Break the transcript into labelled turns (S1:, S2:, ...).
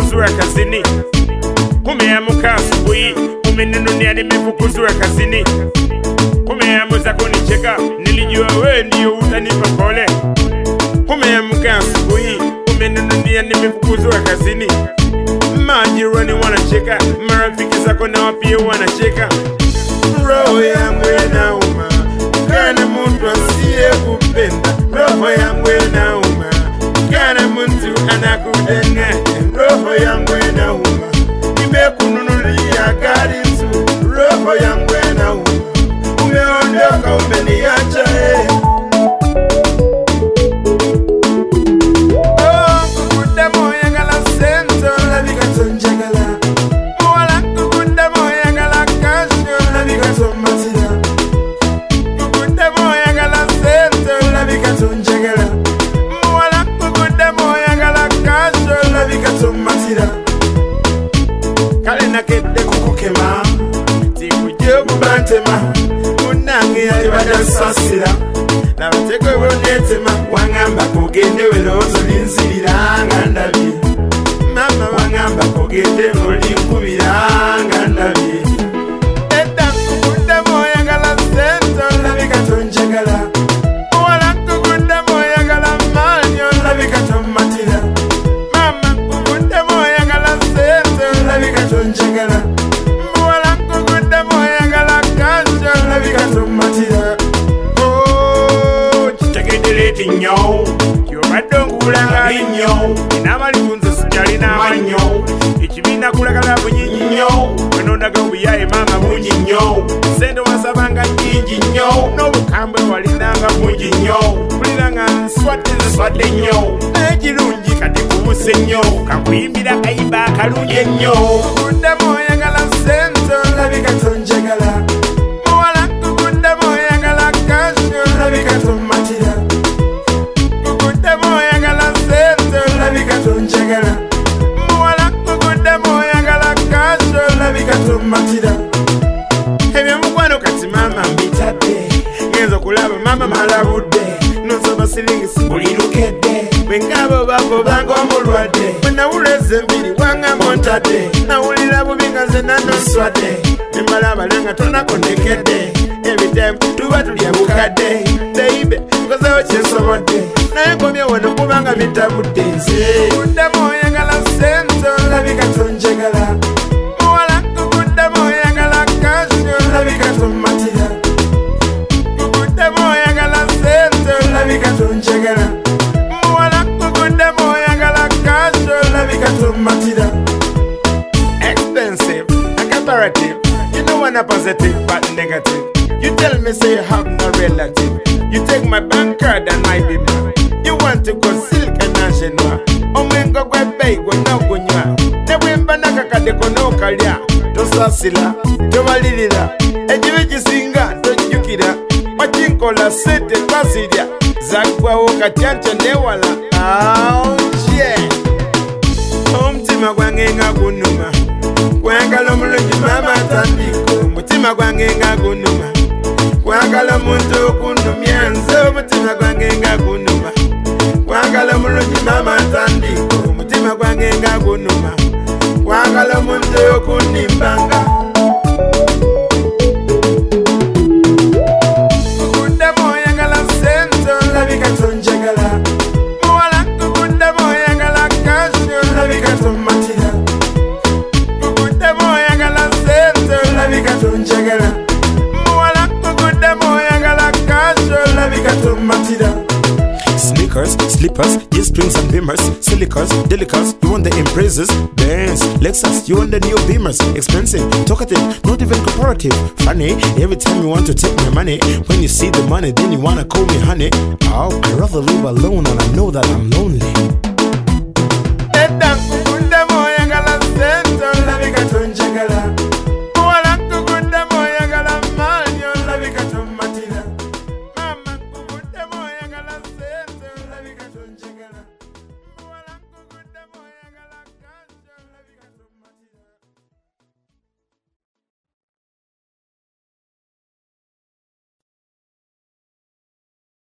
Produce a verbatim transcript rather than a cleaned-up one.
S1: mefukuzwa kazini. Umeamka asubuhi, umeninunia nimefukuzwa kazini. Umeamza kunicheka, nilijua wewe ndio utanipa pole. Umeamka asubuhi, umeninunia nimefukuzwa kazini. Majirani wanacheka, marafiki zako nao pia wanacheka. Roho yangu inauma, kana mtu asiyekupenda. Roho yangu inauma, kana mtu anakudanganya. Roho yangu inauma, nimekununulia gari nzuri. Roho yangu inauma, umeondoka umeniacha eh. Kalena kete kukukema tikuje kubantema munange yali badasasira nabatekwe bonetema wangamba kugende welozo linzirira ngandabye mama wangamba kugende olinkubira ngandabye edda kukunde moyagala sento labika tonjagala wala kukunde moyagala manyo labika tomatira mama kukunde moyagala sento labika tonjagala wala kukunde moyagala kanjo labika tomatira oh chitegedeleti nyo kyobadongulanga linyo inamali kunze sijali n'amanyo ikibina kulagala bunyinyi nyo wenondaga obuyaye mama bungi nyo sente wasabanga nyingi nyo n'obukambwe walinanga bungi nyo kuliranga nswadde nswadde nyo ekirungi kati kubuse nyo kakuyimbira kayimba akalungi ennyo kukuddemu oyagala sente olabika tonjagala muwala kukuddemu oyagala kasho olabika tomatira kukuddemu oyagala sente olabika tonjagala muwala kukuddemu oyagala kasho olabika tomatira ebyo mukwano kati mama mbitadde ngenza okulaba mama malabudde nosaba siringisi bulirukedde bwengabo bako bango omulwadde bwenawuleza embiri wangamba ontadde nawulira bubi nga nze nanoswadde nemala abalenga tonakondekedde ebitemu tuba tulya bukadde beibe nkozewo kyensobodde naye nkomye wano kubanga bitabudde nze kuddemu oyagala sente olabika tonjagala muwala kukuddemu oyagala kasho olabika tomatira kukuddemu oyagala sente olabika tonjagala muwala kukuddemu oyagala kasho olabika tomatira expensive and comparative. You know one a positive but negative. You tell me say you have no relative. You take my bank card and my bima. You want to go silk and national. Omengo gwe bay gwe no gunywa. Nebwemba nakakade kono kalya. Tosasila, tobalirira. Ejibe kisinga tojjukira. Machinkola sente twasirya. Zagwawo katyancha newala. Oh yeah. Omutima gwange nga gunuma. Kwagala omulungi mama tandiko. Omutima gwange nga gunuma. Kwagala omuntu okunumya nze. Omutima gwange nga gunuma. Kwagala omulungi mama tandiko. Omutima gwange nga gunuma. Kwagala omuntu okunimbanga. Kukuddemu oyagala sente olabika tonjagala. Muwala kukuddemu oyagala kasho olabika tomatira. Kukuddemu oyagala sente olabika tonjagala. Muwala kukuddemu oyagala kasho olabika tomatira. Sneakers, slippers, G-strings and beamers, silicas, delicas, you want the impresses, Benz, Lexus, you want the new beamers, expensive, talkative, not even cooperative, funny, every time you want to take my money, when you see the money, then you wanna call me honey, oh, I'd rather live alone and I know that I'm lonely.